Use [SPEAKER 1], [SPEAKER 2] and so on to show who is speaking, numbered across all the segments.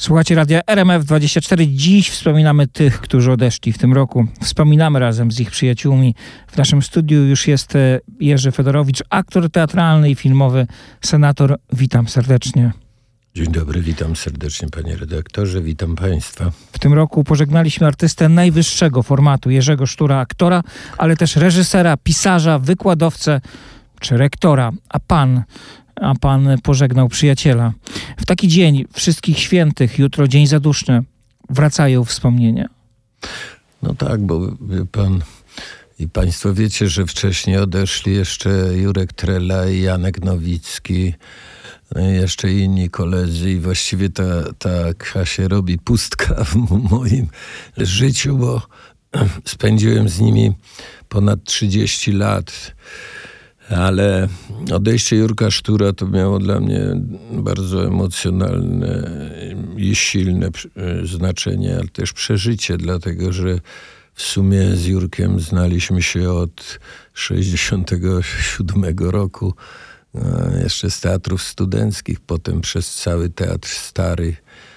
[SPEAKER 1] Słuchacie radia RMF24. Dziś wspominamy tych, którzy odeszli w tym roku. Wspominamy razem z ich przyjaciółmi. W naszym studiu już jest Jerzy Fedorowicz, aktor teatralny i filmowy, senator. Witam serdecznie.
[SPEAKER 2] Dzień dobry, witam serdecznie panie redaktorze, witam państwa.
[SPEAKER 1] W tym roku pożegnaliśmy artystę najwyższego formatu, Jerzego Sztura, aktora, ale też reżysera, pisarza, wykładowcę czy rektora. A pan pożegnał przyjaciela. W taki dzień wszystkich świętych, jutro dzień zaduszny, wracają wspomnienia.
[SPEAKER 2] No tak, bo pan i państwo wiecie, że wcześniej odeszli jeszcze Jurek Trela i Janek Nowicki, no i jeszcze inni koledzy i właściwie ta się robi pustka w moim życiu, bo spędziłem z nimi ponad 30 lat. Ale odejście Jurka Sztura to miało dla mnie bardzo emocjonalne i silne znaczenie, ale też przeżycie, dlatego że w sumie z Jurkiem znaliśmy się od 67 roku, jeszcze z teatrów studenckich, potem przez cały Teatr Stary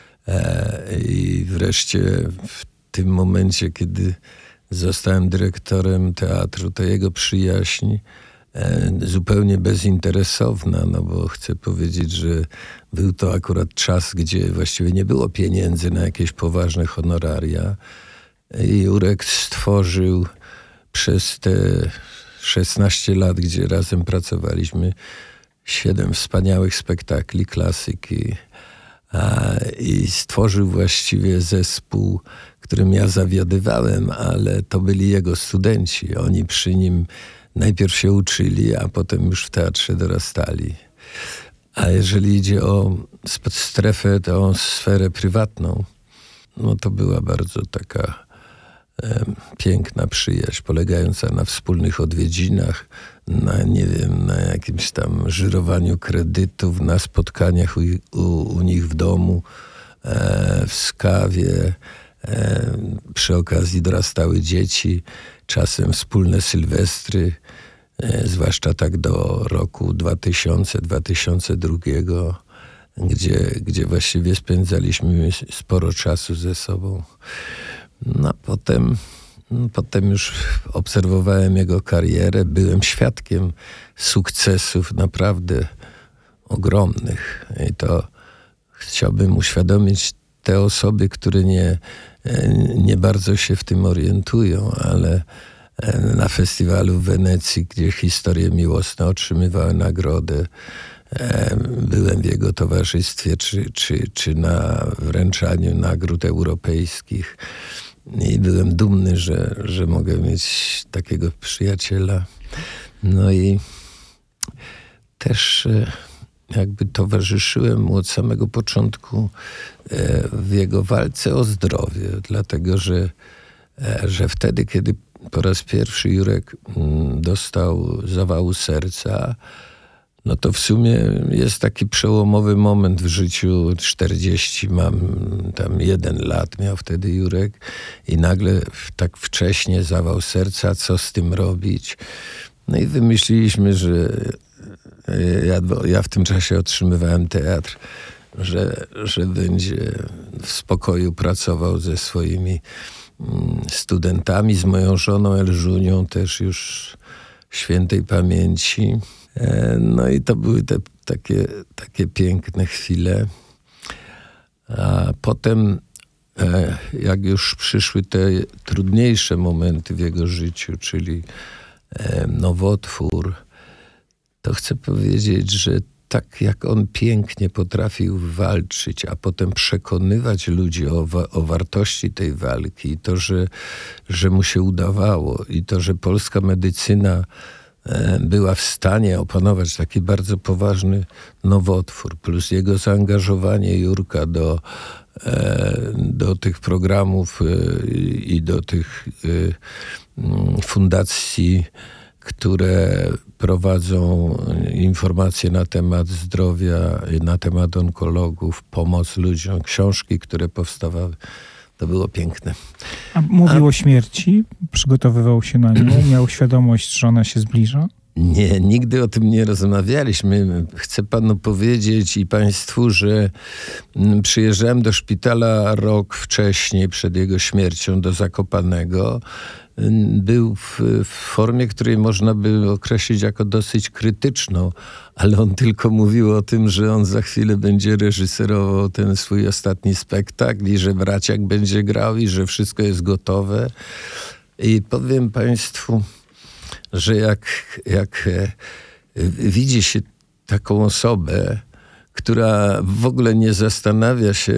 [SPEAKER 2] i wreszcie w tym momencie, kiedy zostałem dyrektorem teatru, to jego przyjaźń zupełnie bezinteresowna, no bo chcę powiedzieć, że był to akurat czas, gdzie właściwie nie było pieniędzy na jakieś poważne honoraria i Jurek stworzył przez te 16 lat, gdzie razem pracowaliśmy, 7 wspaniałych spektakli klasyki i stworzył właściwie zespół, którym ja zawiadywałem, ale to byli jego studenci. Oni przy nim najpierw się uczyli, a potem już w teatrze dorastali. A jeżeli idzie o strefę, tą sferę prywatną, no to była bardzo taka piękna przyjaźń, polegająca na wspólnych odwiedzinach, na jakimś tam żyrowaniu kredytów, na spotkaniach u nich w domu, w Skawie. Przy okazji dorastały dzieci, czasem wspólne sylwestry, zwłaszcza tak do roku 2000-2002, gdzie właściwie spędzaliśmy sporo czasu ze sobą. No potem już obserwowałem jego karierę, byłem świadkiem sukcesów naprawdę ogromnych. I to chciałbym uświadomić te osoby, które nie bardzo się w tym orientują, ale na festiwalu w Wenecji, gdzie Historie miłosne otrzymywały nagrodę, byłem w jego towarzystwie, czy na wręczaniu nagród europejskich i byłem dumny, że mogę mieć takiego przyjaciela. No i też jakby towarzyszyłem mu od samego początku w jego walce o zdrowie, dlatego że wtedy, kiedy po raz pierwszy Jurek dostał zawału serca, no to w sumie jest taki przełomowy moment w życiu. 40, mam tam 1 lat miał wtedy Jurek i nagle tak wcześnie zawał serca, co z tym robić? No i wymyśliliśmy, że ja w tym czasie otrzymywałem teatr, że będzie w spokoju pracował ze swoimi studentami, z moją żoną Elżunią, też już świętej pamięci. No i to były te takie piękne chwile. A potem, jak już przyszły te trudniejsze momenty w jego życiu, czyli nowotwór, to chcę powiedzieć, że tak jak on pięknie potrafił walczyć, a potem przekonywać ludzi o wartości tej walki, i to, że mu się udawało, i to, że polska medycyna była w stanie opanować taki bardzo poważny nowotwór, plus jego zaangażowanie Jurka do tych programów i do tych fundacji, które prowadzą informacje na temat zdrowia, na temat onkologów, pomoc ludziom, książki, które powstawały. To było piękne.
[SPEAKER 1] A mówił o śmierci? Przygotowywał się na nią? Miał świadomość, że ona się zbliża?
[SPEAKER 2] Nie, nigdy o tym nie rozmawialiśmy. Chcę panu powiedzieć i państwu, że przyjeżdżałem do szpitala rok wcześniej, przed jego śmiercią, do Zakopanego. Był w formie, której można by określić jako dosyć krytyczną, ale on tylko mówił o tym, że on za chwilę będzie reżyserował ten swój ostatni spektakl i że Braciak będzie grał i że wszystko jest gotowe. I powiem państwu, że jak widzi się taką osobę, która w ogóle nie zastanawia się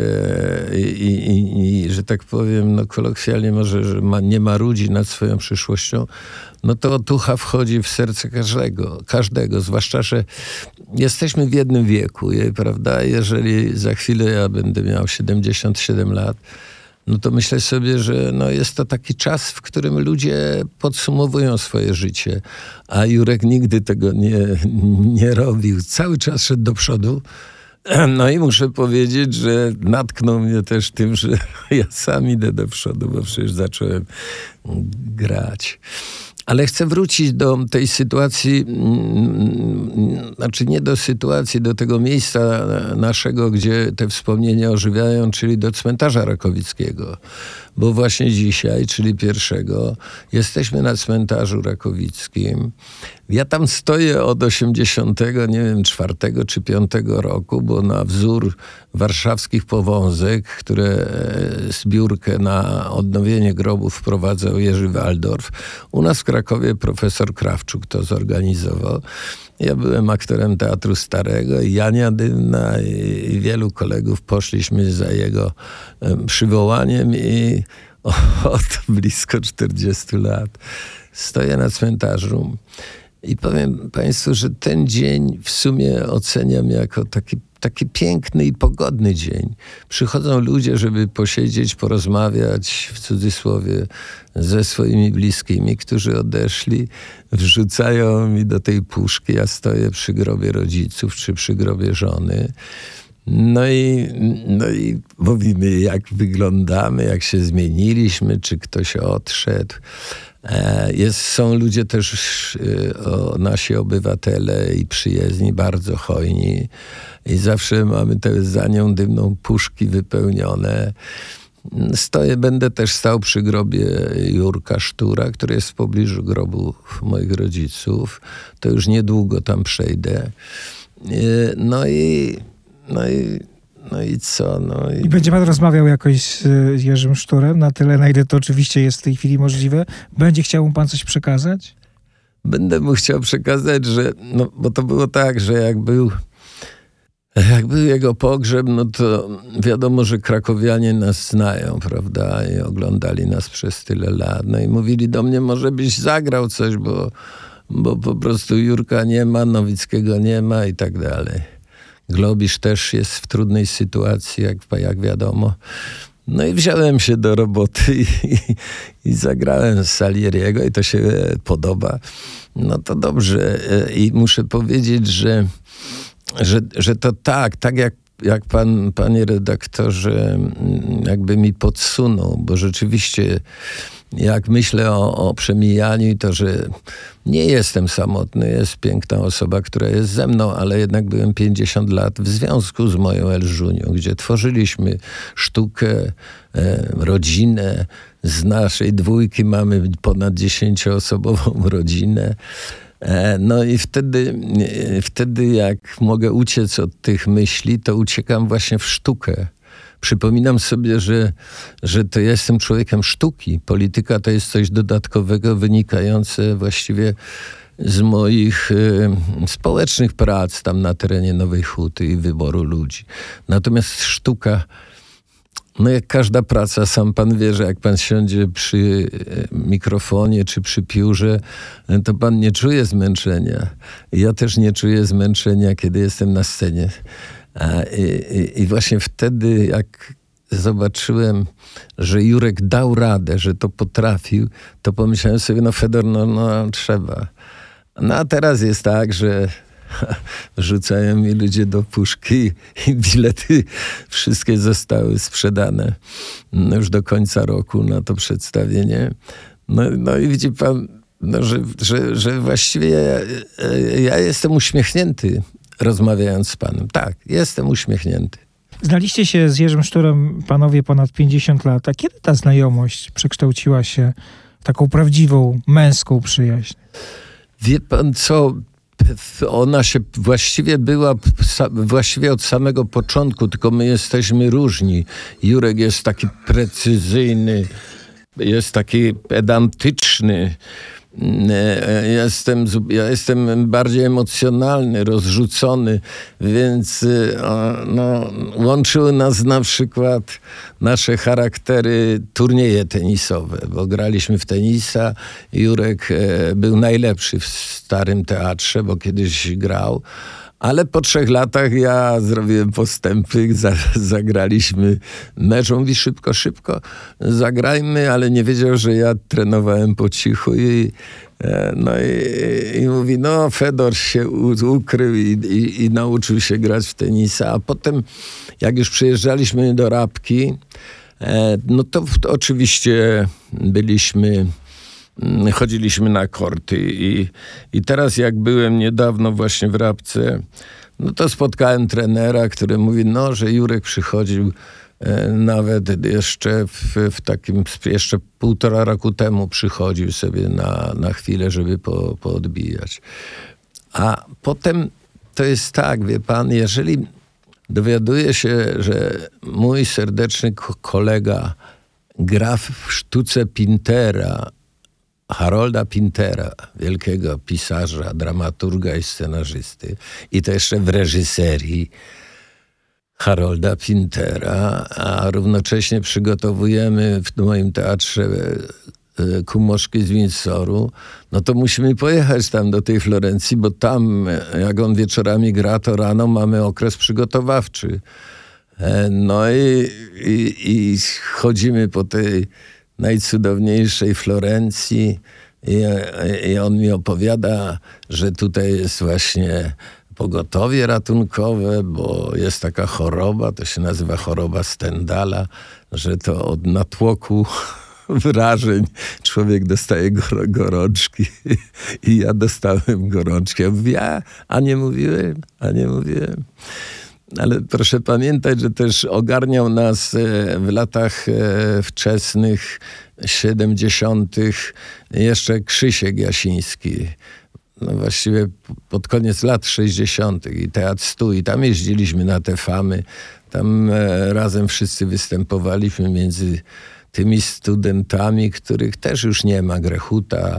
[SPEAKER 2] i że tak powiem, no kolokwialnie może, że nie marudzi nad swoją przyszłością, no to otucha wchodzi w serce każdego, zwłaszcza, że jesteśmy w jednym wieku, prawda? Jeżeli za chwilę ja będę miał 77 lat, no to myślę sobie, że no jest to taki czas, w którym ludzie podsumowują swoje życie, a Jurek nigdy tego nie robił. Cały czas szedł do przodu. No i muszę powiedzieć, że natknął mnie też tym, że ja sam idę do przodu, bo przecież zacząłem grać. Ale chcę wrócić do tej sytuacji, znaczy nie do sytuacji, do tego miejsca naszego, gdzie te wspomnienia ożywiają, czyli do cmentarza Rakowickiego. Bo właśnie dzisiaj, czyli 1, jesteśmy na cmentarzu Rakowickim. Ja tam stoję od 4 czy 5 roku, bo na wzór warszawskich powązek, które zbiórkę na odnowienie grobów wprowadzał Jerzy Waldorf. U nas w Krakowie profesor Krawczuk to zorganizował. Ja byłem aktorem Teatru Starego i Jania Dymna i wielu kolegów poszliśmy za jego przywołaniem i od blisko 40 lat stoję na cmentarzu i powiem państwu, że ten dzień w sumie oceniam jako taki piękny i pogodny dzień. Przychodzą ludzie, żeby posiedzieć, porozmawiać, w cudzysłowie, ze swoimi bliskimi, którzy odeszli. Wrzucają mi do tej puszki. Ja stoję przy grobie rodziców czy przy grobie żony. No i mówimy, jak wyglądamy, jak się zmieniliśmy, czy ktoś odszedł. Są ludzie też, nasi obywatele i przyjezdni, bardzo hojni i zawsze mamy te za nią dymną puszki wypełnione. Będę też stał przy grobie Jurka Sztura, który jest w pobliżu grobu moich rodziców. To już niedługo tam przejdę. No i co?
[SPEAKER 1] I będzie pan rozmawiał jakoś z Jerzym Szturem, na tyle, na ile to oczywiście jest w tej chwili możliwe? Będzie chciał mu pan coś przekazać?
[SPEAKER 2] Będę mu chciał przekazać, że, bo to było tak, że jak był jego pogrzeb, no to wiadomo, że krakowianie nas znają, prawda? I oglądali nas przez tyle lat. No i mówili do mnie, może byś zagrał coś, bo po prostu Jurka nie ma, Nowickiego nie ma i tak dalej. Globisz też jest w trudnej sytuacji, jak wiadomo. No i wziąłem się do roboty i zagrałem z Salieriego i to się podoba. No to dobrze. I muszę powiedzieć, że to tak jak pan, panie redaktorze, jakby mi podsunął, bo rzeczywiście jak myślę o przemijaniu, to że nie jestem samotny, jest piękna osoba, która jest ze mną, ale jednak byłem 50 lat w związku z moją Elżunią, gdzie tworzyliśmy sztukę, rodzinę. Z naszej dwójki mamy ponad 10-osobową rodzinę. No i wtedy jak mogę uciec od tych myśli, to uciekam właśnie w sztukę. Przypominam sobie, że to ja jestem człowiekiem sztuki. Polityka to jest coś dodatkowego, wynikające właściwie z moich społecznych prac tam na terenie Nowej Huty i wyboru ludzi. Natomiast sztuka, no jak każda praca, sam pan wie, że jak pan siądzie przy mikrofonie czy przy piórze, to pan nie czuje zmęczenia. Ja też nie czuję zmęczenia, kiedy jestem na scenie. I właśnie wtedy, jak zobaczyłem, że Jurek dał radę, że to potrafił, to pomyślałem sobie, no Fedor, no trzeba. No a teraz jest tak, że rzucają mi ludzie do puszki i bilety wszystkie zostały sprzedane już do końca roku na to przedstawienie. No i widzi pan, No, że właściwie ja jestem uśmiechnięty rozmawiając z panem. Tak, jestem uśmiechnięty.
[SPEAKER 1] Znaliście się z Jerzym Szturem, panowie, ponad 50 lat. A kiedy ta znajomość przekształciła się w taką prawdziwą, męską przyjaźń?
[SPEAKER 2] Wie pan co, ona się właściwie była od samego początku, tylko my jesteśmy różni. Jurek jest taki precyzyjny, jest taki pedantyczny. Ja jestem bardziej emocjonalny, rozrzucony, więc łączyły nas na przykład nasze charaktery turnieje tenisowe, bo graliśmy w tenisa. Jurek był najlepszy w Starym Teatrze, bo kiedyś grał. Ale po 3 latach ja zrobiłem postępy, zagraliśmy mecz. On mówi szybko, zagrajmy, ale nie wiedział, że ja trenowałem po cichu i mówi, Fedor się ukrył i nauczył się grać w tenisa. A potem, jak już przyjeżdżaliśmy do Rabki, to oczywiście chodziliśmy na korty i teraz jak byłem niedawno właśnie w Rabce, to spotkałem trenera, który mówi, że Jurek przychodził nawet jeszcze w takim, jeszcze 1,5 roku temu przychodził sobie na chwilę, żeby poodbijać. A potem to jest tak, wie pan, jeżeli dowiaduje się, że mój serdeczny kolega gra w sztuce Pintera, Harolda Pintera, wielkiego pisarza, dramaturga i scenarzysty, i to jeszcze w reżyserii Harolda Pintera, a równocześnie przygotowujemy w moim teatrze Kumoszki z Windsoru, to musimy pojechać tam do tej Florencji, bo tam, jak on wieczorami gra, to rano mamy okres przygotowawczy. I chodzimy po tej najcudowniejszej Florencji i on mi opowiada, że tutaj jest właśnie pogotowie ratunkowe, bo jest taka choroba, to się nazywa choroba Stendala, że to od natłoku wrażeń człowiek dostaje gorączki i ja dostałem gorączki. Ja mówię, a nie mówiłem. Ale proszę pamiętać, że też ogarniał nas w latach wczesnych, 70. jeszcze Krzysiek Jasiński. Właściwie pod koniec lat 60. i Teatr Stój. I tam jeździliśmy na te famy. Tam razem wszyscy występowaliśmy między tymi studentami, których też już nie ma. Grechuta,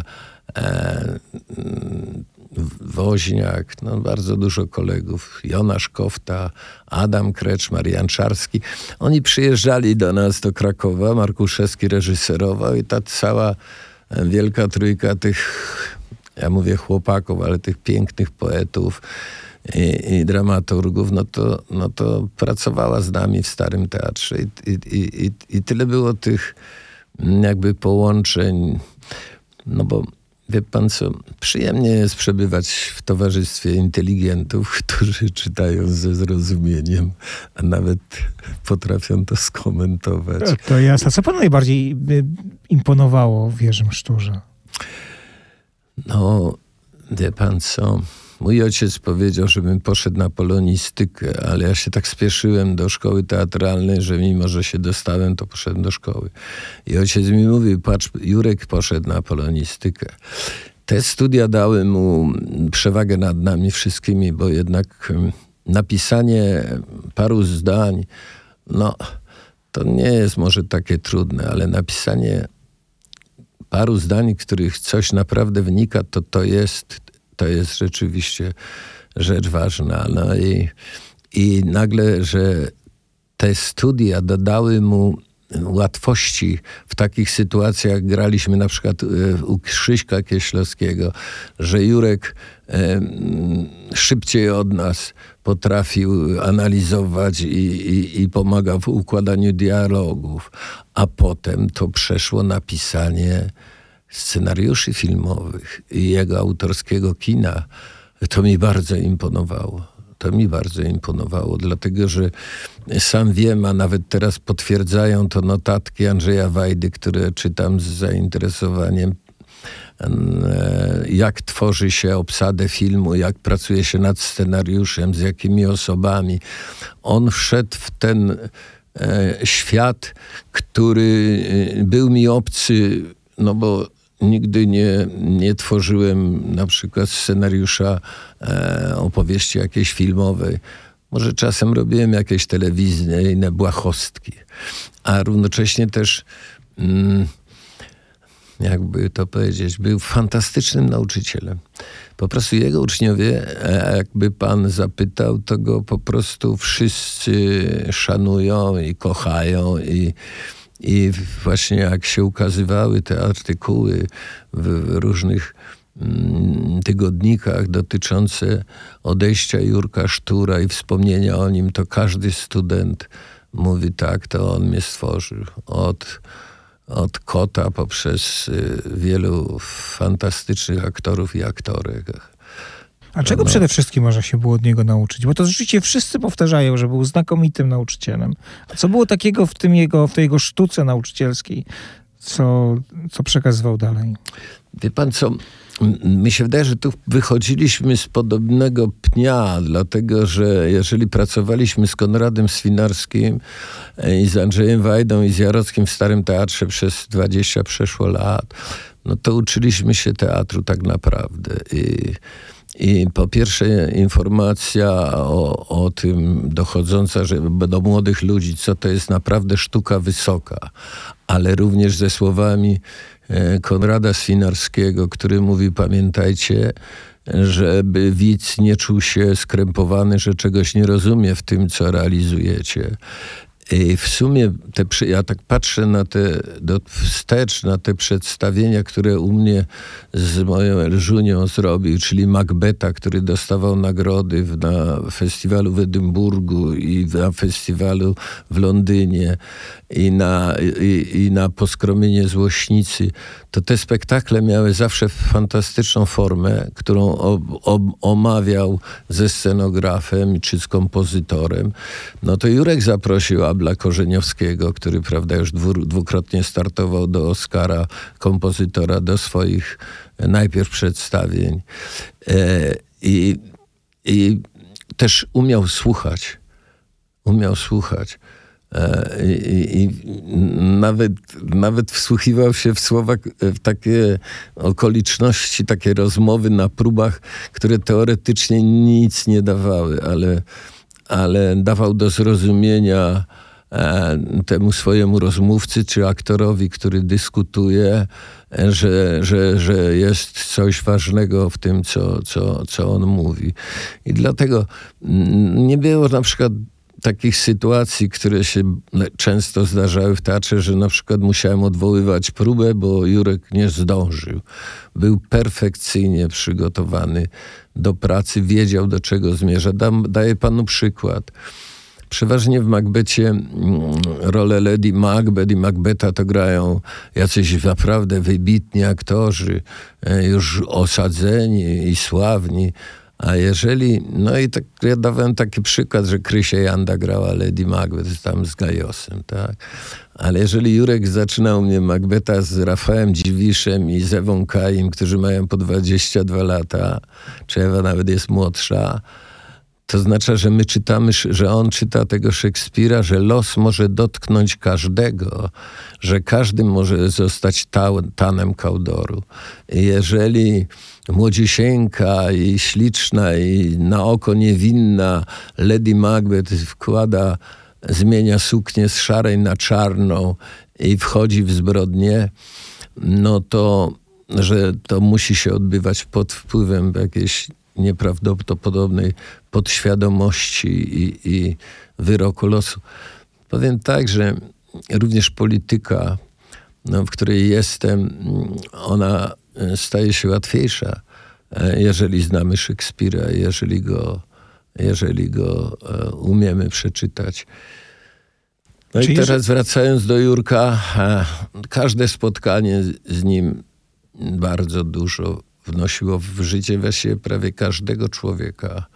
[SPEAKER 2] Woźniak, bardzo dużo kolegów, Jonasz Kofta, Adam Kreczmar, Jan Czarski. Oni przyjeżdżali do nas, do Krakowa, Markuszewski reżyserował i ta cała wielka trójka tych, ja mówię chłopaków, ale tych pięknych poetów i dramaturgów, to pracowała z nami w Starym Teatrze i tyle było tych jakby połączeń, bo wie pan co, przyjemnie jest przebywać w towarzystwie inteligentów, którzy czytają ze zrozumieniem, a nawet potrafią to skomentować.
[SPEAKER 1] To jasne. Co panu najbardziej imponowało w Jerzym Szturze?
[SPEAKER 2] Wie pan co, mój ojciec powiedział, żebym poszedł na polonistykę, ale ja się tak spieszyłem do szkoły teatralnej, że mimo, że się dostałem, to poszedłem do szkoły. I ojciec mi mówił, patrz, Jurek poszedł na polonistykę. Te studia dały mu przewagę nad nami wszystkimi, bo jednak napisanie paru zdań, to nie jest może takie trudne, ale napisanie paru zdań, których coś naprawdę wnika, to jest rzeczywiście rzecz ważna. I nagle, że te studia dodały mu łatwości w takich sytuacjach. Graliśmy na przykład u Krzyśka Kieślowskiego, że Jurek szybciej od nas potrafił analizować i pomagał w układaniu dialogów. A potem to przeszło na pisanie scenariuszy filmowych i jego autorskiego kina. To mi bardzo imponowało. Dlatego że sam wiem, a nawet teraz potwierdzają to notatki Andrzeja Wajdy, które czytam z zainteresowaniem. jak tworzy się obsadę filmu, jak pracuje się nad scenariuszem, z jakimi osobami. On wszedł w ten świat, który był mi obcy, no bo nigdy nie tworzyłem na przykład scenariusza opowieści jakiejś filmowej. Może czasem robiłem jakieś telewizyjne błahostki, a równocześnie też, jakby to powiedzieć, był fantastycznym nauczycielem. Po prostu jego uczniowie, jakby pan zapytał, to go po prostu wszyscy szanują i kochają i właśnie jak się ukazywały te artykuły w różnych tygodnikach dotyczące odejścia Jurka Sztura i wspomnienia o nim, to każdy student mówi tak, to on mnie stworzył. Od Kota poprzez wielu fantastycznych aktorów i aktorek.
[SPEAKER 1] A czego przede wszystkim można się było od niego nauczyć? Bo to rzeczywiście wszyscy powtarzają, że był znakomitym nauczycielem. A co było takiego w tej jego sztuce nauczycielskiej, co przekazywał dalej?
[SPEAKER 2] Wie pan co, mi się wydaje, że tu wychodziliśmy z podobnego pnia, dlatego że jeżeli pracowaliśmy z Konradem Swinarskim i z Andrzejem Wajdą i z Jarockim w Starym Teatrze przez 20 przeszło lat, no to uczyliśmy się teatru tak naprawdę. I po pierwsze informacja o tym dochodząca do młodych ludzi, co to jest naprawdę sztuka wysoka, ale również ze słowami Konrada Swinarskiego, który mówi, pamiętajcie, żeby widz nie czuł się skrępowany, że czegoś nie rozumie w tym, co realizujecie. I w sumie ja tak patrzę wstecz na te przedstawienia, które u mnie z moją Elżunią zrobił, czyli Macbeta, który dostawał nagrody na festiwalu w Edynburgu i na festiwalu w Londynie i na Poskromienie Złośnicy. To te spektakle miały zawsze fantastyczną formę, którą omawiał ze scenografem czy z kompozytorem. No to Jurek zaprosił Abla Korzeniowskiego, który, prawda, już dwukrotnie startował do Oscara kompozytora, do swoich najpierw przedstawień. I też umiał słuchać. I nawet wsłuchiwał się w słowa, w takie okoliczności, takie rozmowy na próbach, które teoretycznie nic nie dawały, ale dawał do zrozumienia temu swojemu rozmówcy czy aktorowi, który dyskutuje, że jest coś ważnego w tym, co on mówi. I dlatego nie było na przykład takich sytuacji, które się często zdarzały w teatrze, że na przykład musiałem odwoływać próbę, bo Jurek nie zdążył. Był perfekcyjnie przygotowany do pracy, wiedział, do czego zmierza. Daję panu przykład. Przeważnie w Macbecie rolę Lady Macbeth i Macbeta to grają jacyś naprawdę wybitni aktorzy, już osadzeni i sławni. A jeżeli, no i tak ja dawałem taki przykład, że Krysia Janda grała Lady Macbeth tam z Gajosem, tak? Ale jeżeli Jurek zaczynał mnie Macbeta z Rafałem Dziwiszem i z Ewą Kaim, którzy mają po 22 lata, czy Ewa nawet jest młodsza, to znaczy, że my czytamy, że on czyta tego Szekspira, że los może dotknąć każdego, że każdy może zostać Tanem Kaudoru. I jeżeli młodzisieńka i śliczna i na oko niewinna Lady Macbeth zmienia suknię z szarej na czarną i wchodzi w zbrodnię, no to, że to musi się odbywać pod wpływem jakiejś nieprawdopodobnej podświadomości i wyroku losu. Powiem tak, że również polityka, w której jestem, ona staje się łatwiejsza, jeżeli znamy Szekspira, jeżeli go umiemy przeczytać. No i teraz wracając do Jurka, każde spotkanie z nim bardzo dużo wnosiło w życie właściwie prawie każdego człowieka.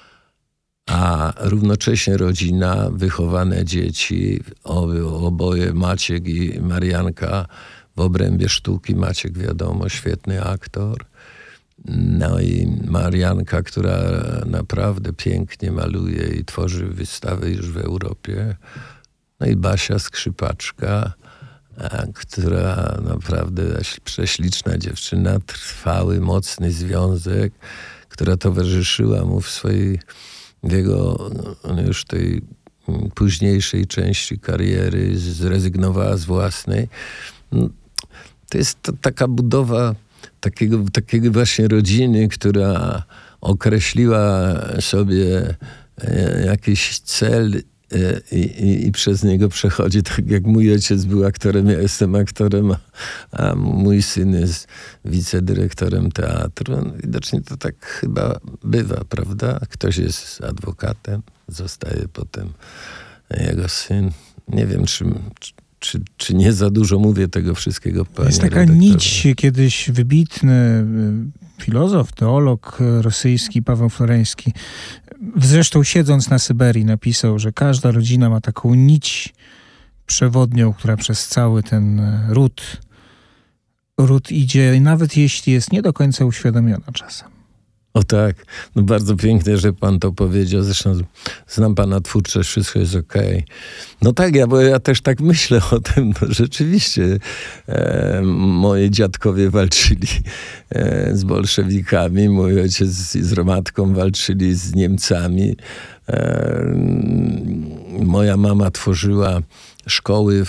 [SPEAKER 2] A równocześnie rodzina, wychowane dzieci, oboje Maciek i Marianka w obrębie sztuki. Maciek, wiadomo, świetny aktor. No i Marianka, która naprawdę pięknie maluje i tworzy wystawy już w Europie. No i Basia, skrzypaczka, która naprawdę prześliczna dziewczyna, trwały, mocny związek, która towarzyszyła mu w jego już tej późniejszej części kariery, zrezygnowała z własnej. To jest taka budowa takiego właśnie rodziny, która określiła sobie jakiś cel i przez niego przechodzi, tak jak mój ojciec był aktorem, ja jestem aktorem, a mój syn jest wicedyrektorem teatru. No, widocznie to tak chyba bywa, prawda? Ktoś jest adwokatem, zostaje potem jego syn. Nie wiem, czy nie za dużo mówię tego wszystkiego, panie
[SPEAKER 1] Jest taka
[SPEAKER 2] redaktorze.
[SPEAKER 1] nić, kiedyś wybitny filozof, teolog rosyjski Paweł Floreński, zresztą siedząc na Syberii, napisał, że każda rodzina ma taką nić przewodnią, która przez cały ten ród idzie, nawet jeśli jest nie do końca uświadomiona czasem.
[SPEAKER 2] O tak, no bardzo pięknie, że pan to powiedział. Zresztą znam pana twórczość, wszystko jest okej. No tak, bo ja też tak myślę o tym. No rzeczywiście moi dziadkowie walczyli z bolszewikami, mój ojciec z matką walczyli z Niemcami. Moja mama tworzyła szkoły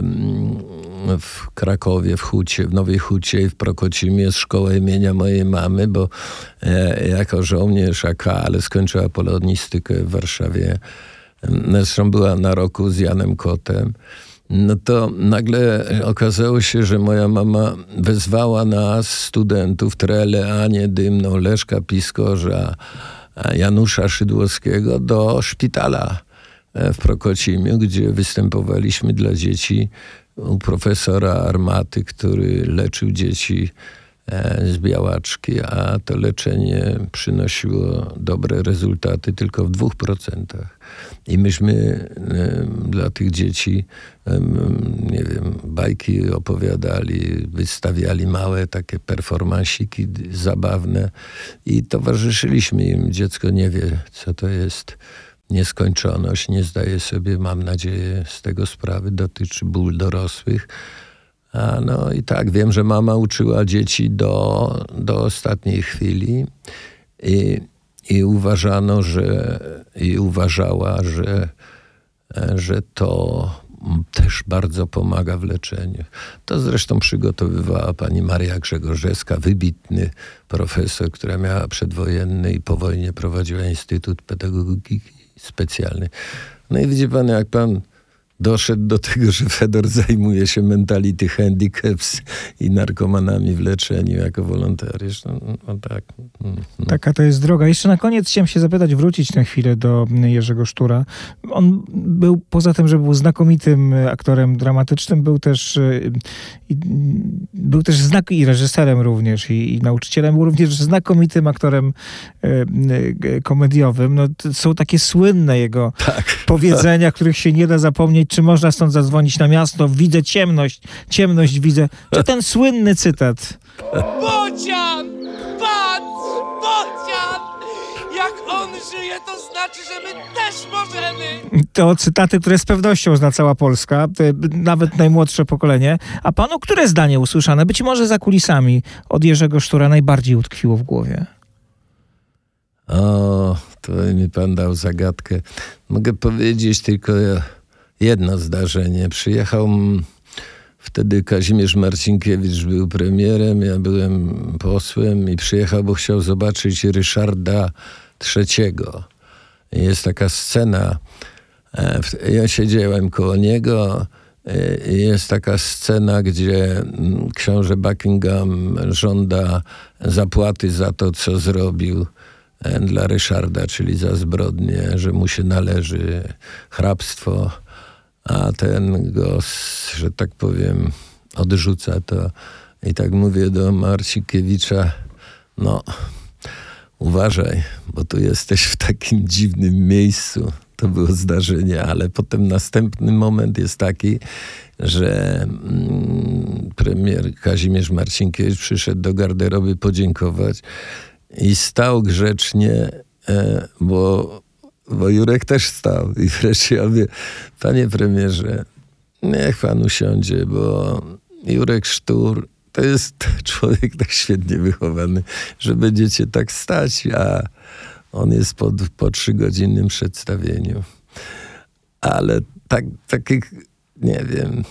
[SPEAKER 2] w Krakowie, w Hucie, w Nowej Hucie i w Prokocimie jest szkoła imienia mojej mamy, bo jako żołnierz AK, ale skończyła polonistykę w Warszawie. Zresztą była na roku z Janem Kotem. No to nagle okazało się, że moja mama wezwała nas, studentów, Trele, Anię Dymną, Leszka Piskorza, Janusza Szydłowskiego do szpitala w Prokocimiu, gdzie występowaliśmy dla dzieci u profesora Armaty, który leczył dzieci z białaczki, a to leczenie przynosiło dobre rezultaty tylko w 2%. I myśmy dla tych dzieci, nie wiem, bajki opowiadali, wystawiali małe takie performansiki zabawne i towarzyszyliśmy im. Dziecko nie wie, co to jest nieskończoność, nie zdaje sobie, mam nadzieję, z tego sprawy, dotyczy ból dorosłych. No i tak, wiem, że mama uczyła dzieci do ostatniej chwili i uważano, uważała, że to też bardzo pomaga w leczeniu. To zresztą przygotowywała pani Maria Grzegorzewska, wybitny profesor, która miała przedwojenny i po wojnie prowadziła Instytut Pedagogiki Specjalnej. No i widzi pan, jak pan doszedł do tego, że Fedor zajmuje się mentality handicaps i narkomanami w leczeniu jako wolontariusz. No tak.
[SPEAKER 1] Taka to jest droga. Jeszcze na koniec chciałem się zapytać, wrócić na chwilę do Jerzego Sztura. On był, poza tym, że był znakomitym aktorem dramatycznym, był też i reżyserem również, i nauczycielem, był również znakomitym aktorem komediowym. No, są takie słynne jego powiedzenia, których się nie da zapomnieć. Czy można stąd zadzwonić na miasto? Widzę ciemność widzę. Czy ten słynny cytat?
[SPEAKER 3] Bocian! Patrz! Bocian! Jak on żyje, to znaczy, że my też możemy!
[SPEAKER 1] To cytaty, które z pewnością zna cała Polska, nawet najmłodsze pokolenie. A panu które zdanie usłyszane, być może za kulisami, od Jerzego Sztura najbardziej utkwiło w głowie?
[SPEAKER 2] O, to mi pan dał zagadkę. Mogę powiedzieć tylko jedno zdarzenie. Przyjechał wtedy Kazimierz Marcinkiewicz, był premierem, ja byłem posłem i przyjechał, bo chciał zobaczyć Ryszarda III. Jest taka scena, ja siedziałem koło niego, jest taka scena, gdzie książę Buckingham żąda zapłaty za to, co zrobił dla Ryszarda, czyli za zbrodnię, że mu się należy hrabstwo, a ten go, że tak powiem, odrzuca to. I tak mówię do Marcinkiewicza, no uważaj, bo tu jesteś w takim dziwnym miejscu. To było zdarzenie, ale potem następny moment jest taki, że premier Kazimierz Marcinkiewicz przyszedł do garderoby podziękować i stał grzecznie, bo Jurek też stał. I wreszcie ja mówię, panie premierze, niech pan usiądzie, bo Jurek Sztur to jest człowiek tak świetnie wychowany, że będziecie tak stać, a on jest po 3-godzinnym przedstawieniu. Ale takich, nie wiem,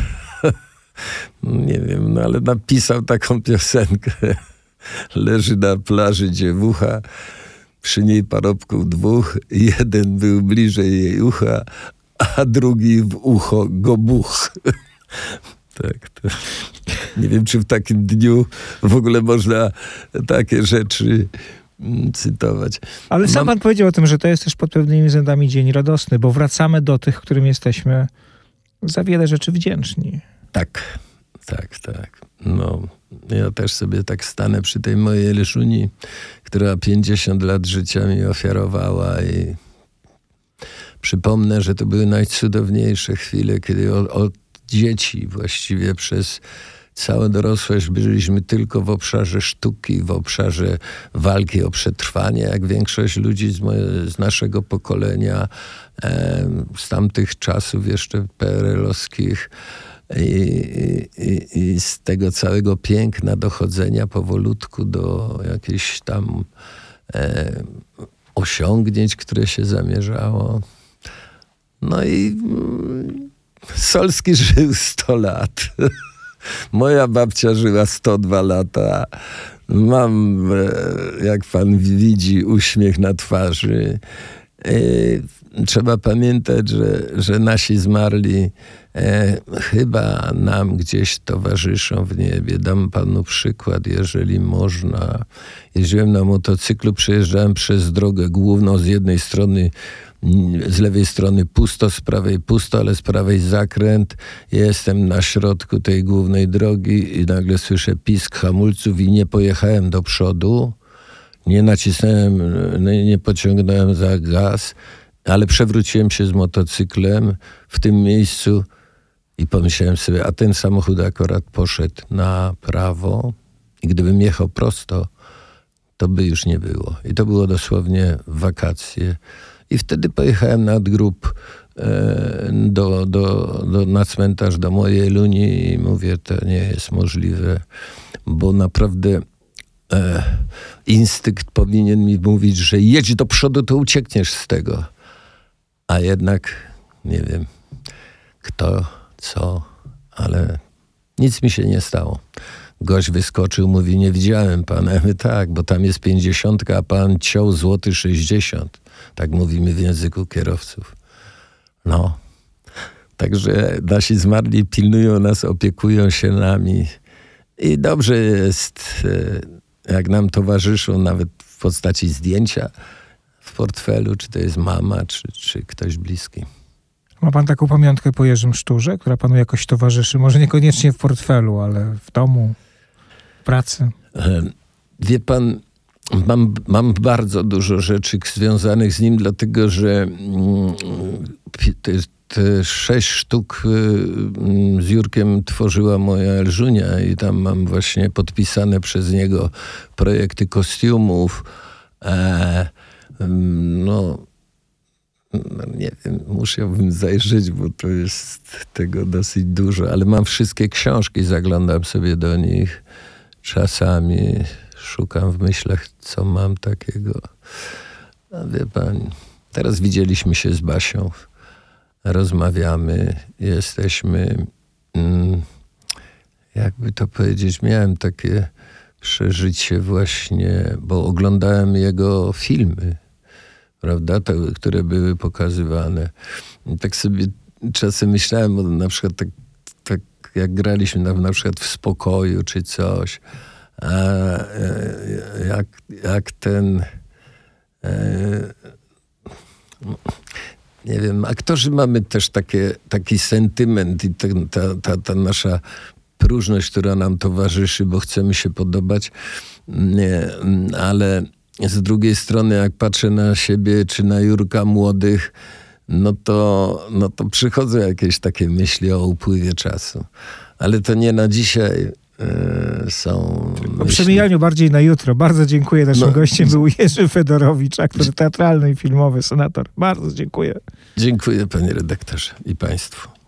[SPEAKER 2] no ale napisał taką piosenkę. Leży na plaży dziewucha, przy niej parobków 2, jeden był bliżej jej ucha, a drugi w ucho go buch. Tak, to nie wiem, czy w takim dniu w ogóle można takie rzeczy cytować.
[SPEAKER 1] Ale sam pan powiedział o tym, że to jest też pod pewnymi względami dzień radosny, bo wracamy do tych, którym jesteśmy za wiele rzeczy wdzięczni.
[SPEAKER 2] Tak. No, ja też sobie tak stanę przy tej mojej Leszuni, która 50 lat życia mi ofiarowała i przypomnę, że to były najcudowniejsze chwile, kiedy od dzieci właściwie przez całą dorosłość byliśmy tylko w obszarze sztuki, w obszarze walki o przetrwanie, jak większość ludzi z naszego pokolenia, z tamtych czasów jeszcze PRL-owskich i z tego całego piękna dochodzenia powolutku do jakichś tam osiągnięć, które się zamierzało. No i Solski żył 100 lat. Moja babcia żyła 102 lata. Mam, jak pan widzi, uśmiech na twarzy. Trzeba pamiętać, że nasi zmarli chyba nam gdzieś towarzyszą w niebie. Dam panu przykład, jeżeli można. Jeździłem na motocyklu, przejeżdżałem przez drogę główną, z jednej strony, z lewej strony pusto, z prawej pusto, ale z prawej zakręt. Jestem na środku tej głównej drogi i nagle słyszę pisk hamulców i nie pojechałem do przodu. Nie nacisnąłem, nie pociągnąłem za gaz, ale przewróciłem się z motocyklem w tym miejscu i pomyślałem sobie, a ten samochód akurat poszedł na prawo i gdybym jechał prosto, to by już nie było. I to było dosłownie wakacje. I wtedy pojechałem nad grób na cmentarz do mojej Luni i mówię, to nie jest możliwe, bo naprawdę instynkt powinien mi mówić, że jedź do przodu, to uciekniesz z tego. A jednak nie wiem kto, co, ale nic mi się nie stało. Gość wyskoczył, mówi, nie widziałem pana. Ja mówię, tak, bo tam jest 50, a pan ciął złoty 60. Tak mówimy w języku kierowców. No. Także nasi zmarli pilnują nas, opiekują się nami. I dobrze jest, jak nam towarzyszą, nawet w postaci zdjęcia w portfelu, czy to jest mama, czy ktoś bliski.
[SPEAKER 1] Ma pan taką pamiątkę po Jerzym Szturze, która panu jakoś towarzyszy? Może niekoniecznie w portfelu, ale w domu, w pracy?
[SPEAKER 2] Wie pan, mam bardzo dużo rzeczy związanych z nim, dlatego że te 6 sztuk z Jurkiem tworzyła moja Elżunia i tam mam właśnie podpisane przez niego projekty kostiumów. Nie wiem, musiałbym zajrzeć, bo to jest tego dosyć dużo, ale mam wszystkie książki, zaglądam sobie do nich czasami, szukam w myślach, co mam takiego. No, wie pan, teraz widzieliśmy się z Basią, rozmawiamy, jesteśmy, jakby to powiedzieć, miałem takie przeżycie właśnie, bo oglądałem jego filmy, prawda, te, które były pokazywane. I tak sobie czasem myślałem, na przykład tak jak graliśmy na przykład w Spokoju czy coś, jak ten nie wiem, aktorzy mamy też taki sentyment i ta nasza próżność, która nam towarzyszy, bo chcemy się podobać, ale z drugiej strony, jak patrzę na siebie czy na Jurka młodych, no to przychodzą jakieś takie myśli o upływie czasu. Ale to nie na dzisiaj są
[SPEAKER 1] O
[SPEAKER 2] myśli.
[SPEAKER 1] przemijaniu bardziej na jutro. Bardzo dziękuję. Naszym gościem był Jerzy Fedorowicz, aktor teatralny i filmowy, senator. Bardzo dziękuję.
[SPEAKER 2] Dziękuję, panie redaktorze, i państwu.